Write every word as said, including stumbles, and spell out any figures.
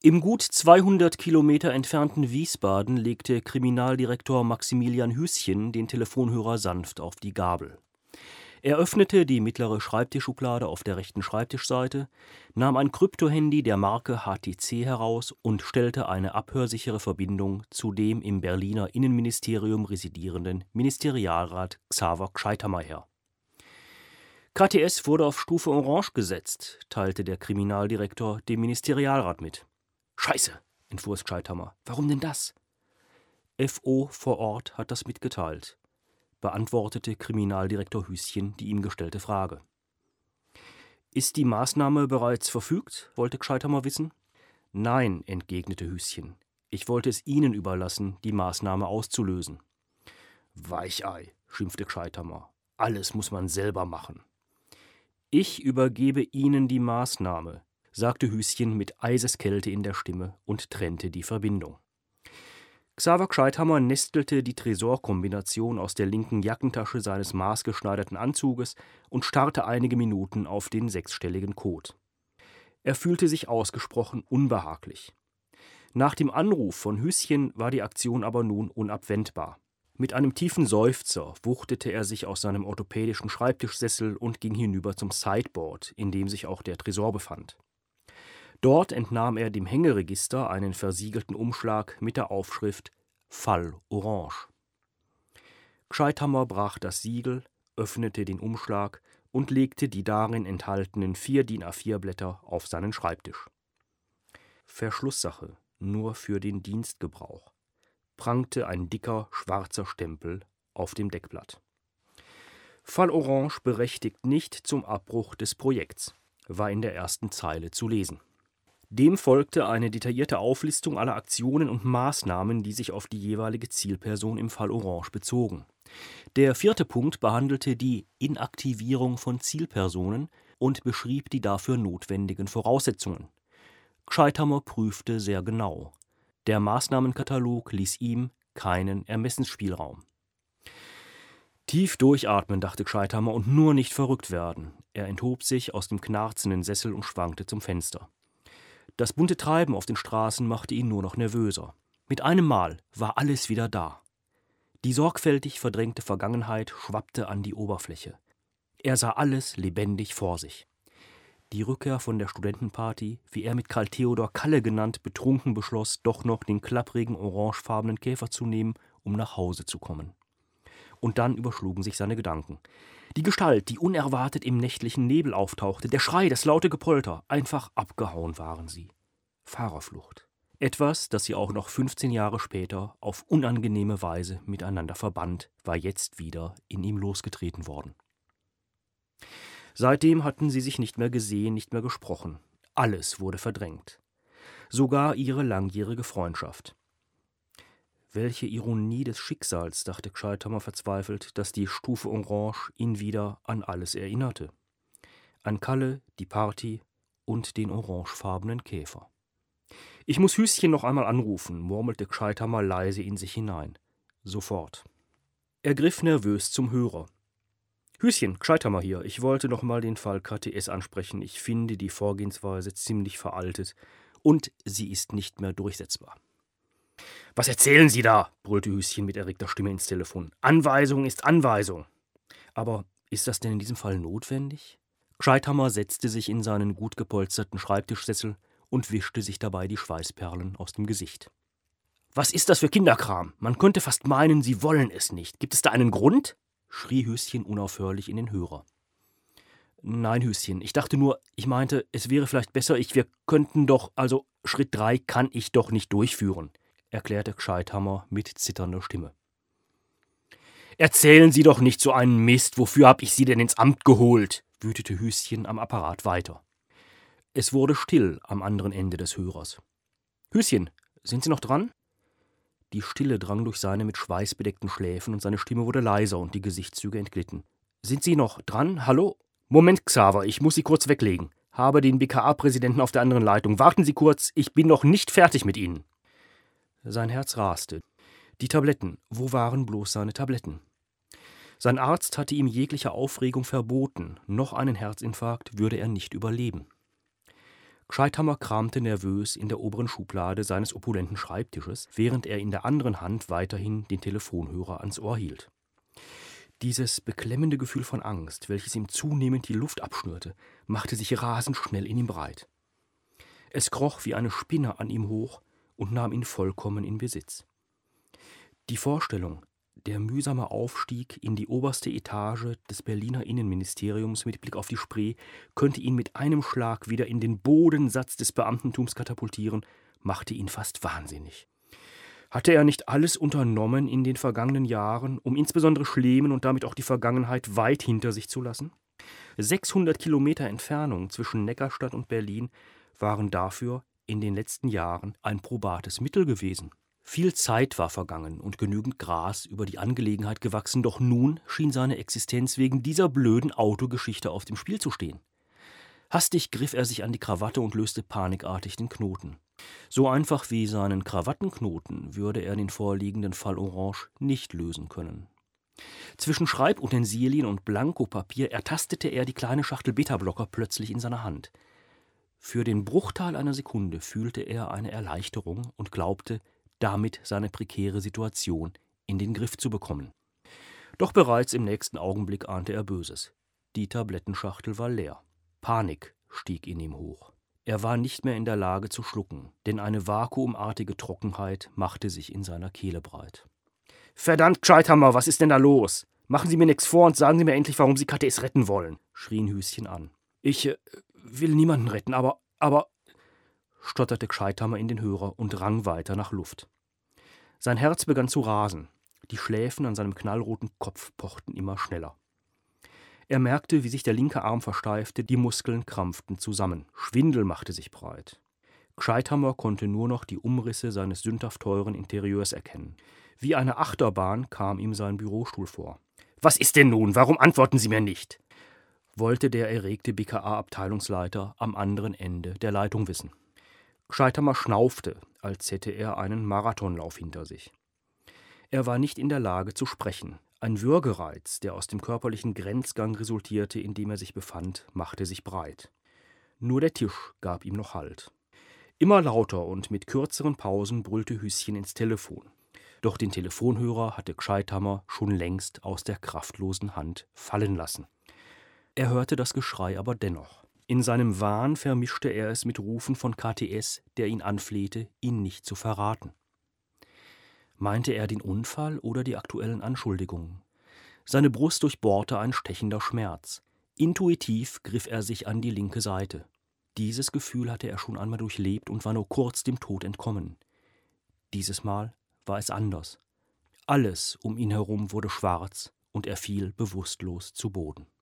Im gut zweihundert Kilometer entfernten Wiesbaden legte Kriminaldirektor Maximilian Hüschen den Telefonhörer sanft auf die Gabel. Er öffnete die mittlere Schreibtischschublade auf der rechten Schreibtischseite, nahm ein Kryptohandy der Marke H T C heraus und stellte eine abhörsichere Verbindung zu dem im Berliner Innenministerium residierenden Ministerialrat Xaver Gscheithammer her. K T S wurde auf Stufe Orange gesetzt, teilte der Kriminaldirektor dem Ministerialrat mit. »Scheiße«, entfuhr es Gscheithammer. »Warum denn das?« F O vor Ort hat das mitgeteilt, beantwortete Kriminaldirektor Hüschen die ihm gestellte Frage. »Ist die Maßnahme bereits verfügt?« wollte Gscheithammer wissen. »Nein«, entgegnete Hüschen. »Ich wollte es Ihnen überlassen, die Maßnahme auszulösen.« »Weichei«, schimpfte Gscheithammer. »Alles muss man selber machen.« »Ich übergebe Ihnen die Maßnahme«, sagte Hüschen mit Eiseskälte in der Stimme und trennte die Verbindung. Xaver Gscheithammer nestelte die Tresorkombination aus der linken Jackentasche seines maßgeschneiderten Anzuges und starrte einige Minuten auf den sechsstelligen Code. Er fühlte sich ausgesprochen unbehaglich. Nach dem Anruf von Hüschen war die Aktion aber nun unabwendbar. Mit einem tiefen Seufzer wuchtete er sich aus seinem orthopädischen Schreibtischsessel und ging hinüber zum Sideboard, in dem sich auch der Tresor befand. Dort entnahm er dem Hängeregister einen versiegelten Umschlag mit der Aufschrift »Fall Orange«. Gscheithammer brach das Siegel, öffnete den Umschlag und legte die darin enthaltenen vier D I N A vier Blätter auf seinen Schreibtisch. »Verschlusssache, nur für den Dienstgebrauch«, prangte ein dicker, schwarzer Stempel auf dem Deckblatt. »Fall Orange berechtigt nicht zum Abbruch des Projekts«, war in der ersten Zeile zu lesen. Dem folgte eine detaillierte Auflistung aller Aktionen und Maßnahmen, die sich auf die jeweilige Zielperson im Fall Orange bezogen. Der vierte Punkt behandelte die Inaktivierung von Zielpersonen und beschrieb die dafür notwendigen Voraussetzungen. Gscheithammer prüfte sehr genau. Der Maßnahmenkatalog ließ ihm keinen Ermessensspielraum. Tief durchatmen, dachte Gscheithammer, und nur nicht verrückt werden. Er enthob sich aus dem knarzenden Sessel und schwankte zum Fenster. Das bunte Treiben auf den Straßen machte ihn nur noch nervöser. Mit einem Mal war alles wieder da. Die sorgfältig verdrängte Vergangenheit schwappte an die Oberfläche. Er sah alles lebendig vor sich. Die Rückkehr von der Studentenparty, wie er mit Karl Theodor Kalle genannt, betrunken beschloss, doch noch den klapprigen orangefarbenen Käfer zu nehmen, um nach Hause zu kommen. Und dann überschlugen sich seine Gedanken. Die Gestalt, die unerwartet im nächtlichen Nebel auftauchte, der Schrei, das laute Gepolter, einfach abgehauen waren sie. Fahrerflucht. Etwas, das sie auch noch fünfzehn Jahre später auf unangenehme Weise miteinander verband, war jetzt wieder in ihm losgetreten worden. Seitdem hatten sie sich nicht mehr gesehen, nicht mehr gesprochen. Alles wurde verdrängt. Sogar ihre langjährige Freundschaft. Welche Ironie des Schicksals, dachte Gscheithammer verzweifelt, dass die Stufe Orange ihn wieder an alles erinnerte. An Kalle, die Party und den orangefarbenen Käfer. »Ich muss Hüschen noch einmal anrufen«, murmelte Gscheithammer leise in sich hinein. Sofort. Er griff nervös zum Hörer. »Hüschen, Gscheithammer hier. Ich wollte noch mal den Fall K T S ansprechen. Ich finde die Vorgehensweise ziemlich veraltet und sie ist nicht mehr durchsetzbar.« »Was erzählen Sie da?«, brüllte Hüschen mit erregter Stimme ins Telefon. »Anweisung ist Anweisung.« »Aber ist das denn in diesem Fall notwendig?« Gscheithammer setzte sich in seinen gut gepolsterten Schreibtischsessel und wischte sich dabei die Schweißperlen aus dem Gesicht. »Was ist das für Kinderkram? Man könnte fast meinen, Sie wollen es nicht. Gibt es da einen Grund?« schrie Hüschen unaufhörlich in den Hörer. »Nein, Hüschen, ich dachte nur, ich meinte, es wäre vielleicht besser, ich, wir könnten doch, also Schritt drei kann ich doch nicht durchführen«, erklärte Gscheithammer mit zitternder Stimme. »Erzählen Sie doch nicht so einen Mist, wofür hab ich Sie denn ins Amt geholt?«, wütete Hüschen am Apparat weiter. Es wurde still am anderen Ende des Hörers. »Hüschen, sind Sie noch dran?« Die Stille drang durch seine mit Schweiß bedeckten Schläfen und seine Stimme wurde leiser und die Gesichtszüge entglitten. »Sind Sie noch dran? Hallo? Moment, Xaver, ich muss Sie kurz weglegen. Habe den B K A-Präsidenten auf der anderen Leitung. Warten Sie kurz, ich bin noch nicht fertig mit Ihnen.« Sein Herz raste. Die Tabletten, wo waren bloß seine Tabletten? Sein Arzt hatte ihm jegliche Aufregung verboten, noch einen Herzinfarkt würde er nicht überleben. Scheithammer kramte nervös in der oberen Schublade seines opulenten Schreibtisches, während er in der anderen Hand weiterhin den Telefonhörer ans Ohr hielt. Dieses beklemmende Gefühl von Angst, welches ihm zunehmend die Luft abschnürte, machte sich rasend schnell in ihm breit. Es kroch wie eine Spinne an ihm hoch und nahm ihn vollkommen in Besitz. Die Vorstellung, der mühsame Aufstieg in die oberste Etage des Berliner Innenministeriums mit Blick auf die Spree könnte ihn mit einem Schlag wieder in den Bodensatz des Beamtentums katapultieren, machte ihn fast wahnsinnig. Hatte er nicht alles unternommen in den vergangenen Jahren, um insbesondere Schlemen und damit auch die Vergangenheit weit hinter sich zu lassen? sechshundert Kilometer Entfernung zwischen Neckarstadt und Berlin waren dafür in den letzten Jahren ein probates Mittel gewesen. Viel Zeit war vergangen und genügend Gras über die Angelegenheit gewachsen, doch nun schien seine Existenz wegen dieser blöden Autogeschichte auf dem Spiel zu stehen. Hastig griff er sich an die Krawatte und löste panikartig den Knoten. So einfach wie seinen Krawattenknoten würde er den vorliegenden Fall Orange nicht lösen können. Zwischen Schreibutensilien und Blankopapier ertastete er die kleine Schachtel Beta-Blocker plötzlich in seiner Hand. Für den Bruchteil einer Sekunde fühlte er eine Erleichterung und glaubte, damit seine prekäre Situation in den Griff zu bekommen. Doch bereits im nächsten Augenblick ahnte er Böses. Die Tablettenschachtel war leer. Panik stieg in ihm hoch. Er war nicht mehr in der Lage zu schlucken, denn eine vakuumartige Trockenheit machte sich in seiner Kehle breit. »Verdammt, Scheithammer, was ist denn da los? Machen Sie mir nichts vor und sagen Sie mir endlich, warum Sie K T S retten wollen«, schrien Hüschen an. »Ich äh, will niemanden retten, aber, aber...« stotterte Scheithammer in den Hörer und rang weiter nach Luft. Sein Herz begann zu rasen. Die Schläfen an seinem knallroten Kopf pochten immer schneller. Er merkte, wie sich der linke Arm versteifte, die Muskeln krampften zusammen. Schwindel machte sich breit. Scheithammer konnte nur noch die Umrisse seines sündhaft teuren Interieurs erkennen. Wie eine Achterbahn kam ihm sein Bürostuhl vor. »Was ist denn nun? Warum antworten Sie mir nicht?« wollte der erregte B K A-Abteilungsleiter am anderen Ende der Leitung wissen. Scheithammer schnaufte, als hätte er einen Marathonlauf hinter sich. Er war nicht in der Lage zu sprechen. Ein Würgereiz, der aus dem körperlichen Grenzgang resultierte, in dem er sich befand, machte sich breit. Nur der Tisch gab ihm noch Halt. Immer lauter und mit kürzeren Pausen brüllte Hüschen ins Telefon. Doch den Telefonhörer hatte Scheithammer schon längst aus der kraftlosen Hand fallen lassen. Er hörte das Geschrei aber dennoch. In seinem Wahn vermischte er es mit Rufen von K T S, der ihn anflehte, ihn nicht zu verraten. Meinte er den Unfall oder die aktuellen Anschuldigungen? Seine Brust durchbohrte ein stechender Schmerz. Intuitiv griff er sich an die linke Seite. Dieses Gefühl hatte er schon einmal durchlebt und war nur kurz dem Tod entkommen. Dieses Mal war es anders. Alles um ihn herum wurde schwarz und er fiel bewusstlos zu Boden.